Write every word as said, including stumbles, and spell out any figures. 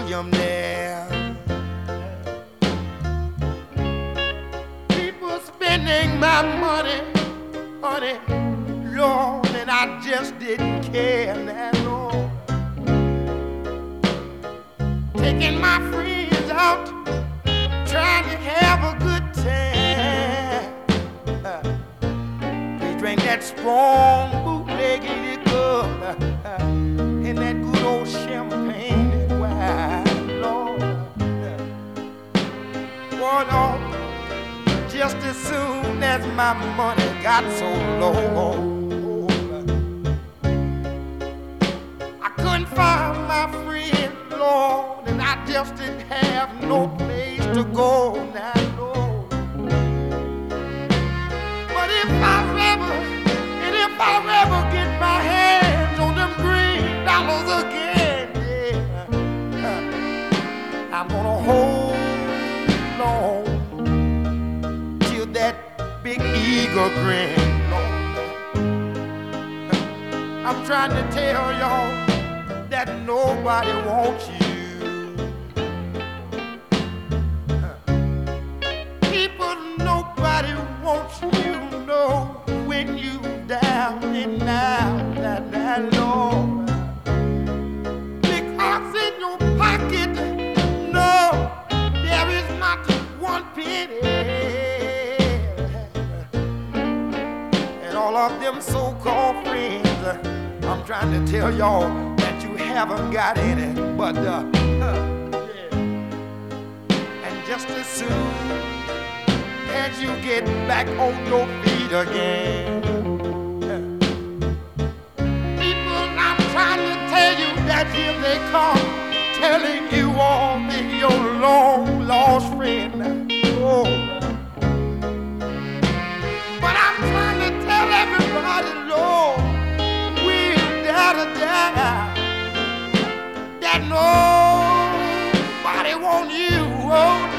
see 'em there. People spending my money, honey, Lord, and I just didn't care that Lord. Taking my friends out, trying to have a good time. Uh, they drink that strong bootleg liquor uh, and that good old champagne and wine, Lord. Boy, Lord, just as soon as my money got so low, I couldn't find my friend, Lord, and I just didn't have no place to go now, Lord. But if I ever, and if I ever get my hands on them green dollars again, yeah, uh, I'm gonna hold on till that big eagle grin, Lord. I'm trying to tell y'all that nobody wants you. People, nobody wants you, know, when you down and out, that, that Lord. Because in your pocket, no, there is not one penny. And all of them so-called friends, I'm trying to tell y'all that you haven't got any, but uh, uh, yeah. And just as soon as you get back on your feet again, uh, people, I'm trying to tell you that here they come, telling you all that your long lost friend. Oh. But I'm trying to tell everybody, Lord, that nobody want you, oh